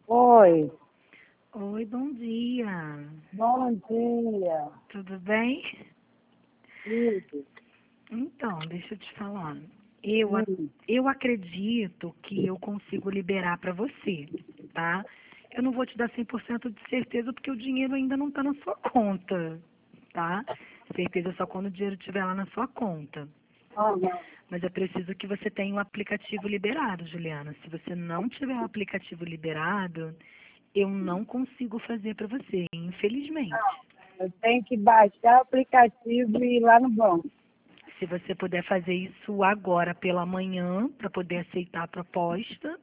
Oi, Oi, bom dia. bom dia. Tudo bem? Tudo. Então, deixa eu te falar. Eu, a- Hum. eu acredito que eu consigo liberar para você, tá? Eu não vou te dar 100% de certeza porque o dinheiro ainda não está na sua conta, tá? Certeza é só quando o dinheiro estiver lá na sua conta. Aham. Mas eu preciso que você tenha o aplicativo liberado, Juliana. Se você não tiver o aplicativo liberado, eu não consigo fazer para você, infelizmente. Eu tenho que baixar o aplicativo e ir lá no banco. Se você puder fazer isso agora pela manhã, para poder aceitar a proposta.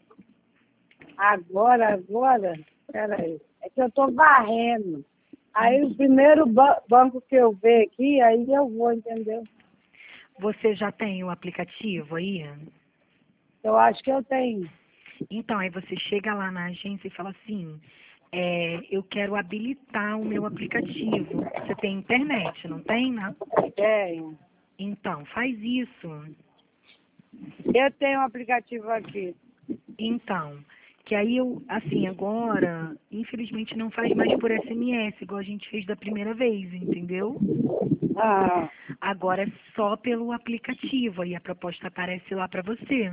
Agora, peraí. É que eu tô varrendo. Aí o primeiro banco que eu ver aqui, aí eu vou, entendeu? Você já tem o aplicativo aí? Eu acho que eu tenho. Então, aí você chega lá na agência e fala assim, eu quero habilitar o meu aplicativo. Você tem internet, não tem, né? Tenho. Então, faz isso. Eu tenho um aplicativo aqui. Então, que aí eu, assim, agora, infelizmente não faz mais por SMS, igual a gente fez da primeira vez, entendeu? Ah, Agora é só pelo aplicativo, aí a proposta aparece lá para você,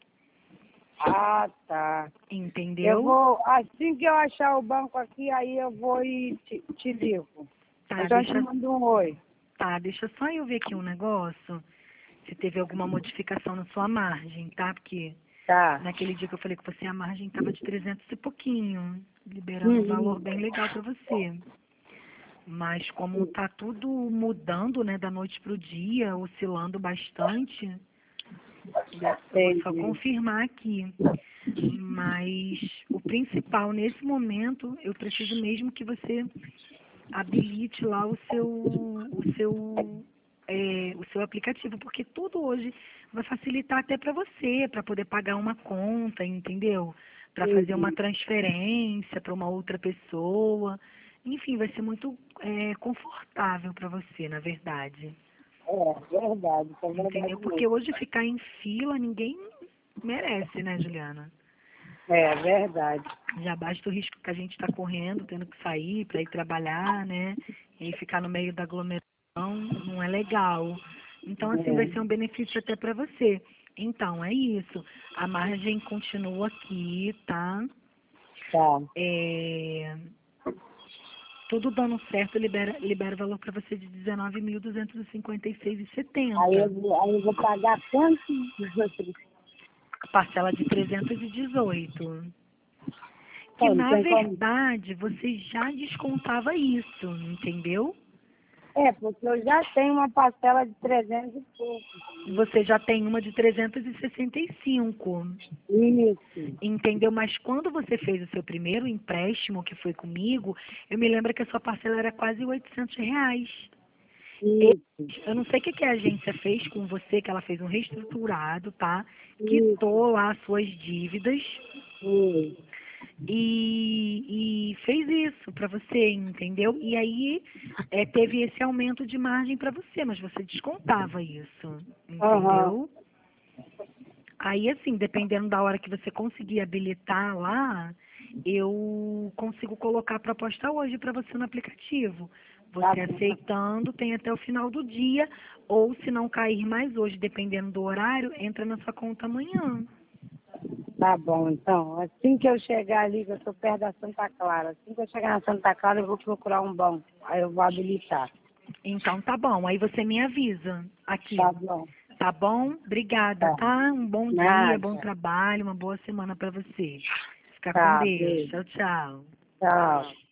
tá. Eu entendeu? vou, assim que eu achar o banco aqui, aí eu vou e te ligo. Eu Tá, já te mando um oi. deixa só eu ver aqui um negócio, se teve alguma modificação na sua margem, tá? Porque Tá. naquele dia que eu falei com você, a margem estava de 300 e pouquinho, liberando um valor Uhum. bem legal para você. Mas como tá tudo mudando, né, da noite pro dia, oscilando bastante, eu vou só Entendi. confirmar aqui. Mas o principal nesse momento, eu preciso mesmo que você habilite lá o seu aplicativo, porque tudo hoje vai facilitar até para você, para poder pagar uma conta, entendeu? Para fazer uma Entendi. transferência para uma outra pessoa. Enfim, vai ser muito confortável para você, na verdade. É Entendeu? verdade Porque mesmo. hoje ficar em fila, ninguém merece, né, Juliana? É verdade. Já basta o risco que a gente está correndo, tendo que sair para ir trabalhar, né? E aí ficar no meio da aglomeração não é legal. Então, assim, vai ser um É. benefício até para você. Então, é isso. A margem continua aqui, tá? Tá. É, tudo dando certo, libera o valor para você de 19.256,70. Aí eu vou pagar quanto? A parcela de 318. Que, Então, não na tem como. verdade, você já descontava isso, entendeu? É, porque eu já tenho uma parcela de 300 e pouco. Você já tem uma de 365, Isso. entendeu? Mas quando você fez o seu primeiro empréstimo, que foi comigo, eu me lembro que a sua parcela era quase R$ 800. Isso. Eu não sei o que que a agência fez com você, que ela fez um reestruturado, tá? Isso. Quitou lá as suas dívidas Isso. e fez isso para você, entendeu? E aí teve esse aumento de margem para você, mas você descontava isso, Aham. entendeu? Aí, assim, dependendo da hora que você conseguir habilitar lá, eu consigo colocar a proposta hoje para você no aplicativo. Tá Você bom. aceitando, tem até o final do dia, ou se não cair mais hoje, dependendo do horário, entra na sua conta amanhã. Tá bom, então. Assim que eu chegar ali, que eu estou perto da Santa Clara, assim que eu chegar na Santa Clara, eu vou procurar um banco. Aí eu vou habilitar. Então tá bom, aí você me avisa aqui, Tá bom. tá bom? Obrigada, Tá. tá? Um bom dia, bom Nada. trabalho, uma boa semana para você. Fica com Tá, Deus. beijo. Tchau, tchau. Tchau.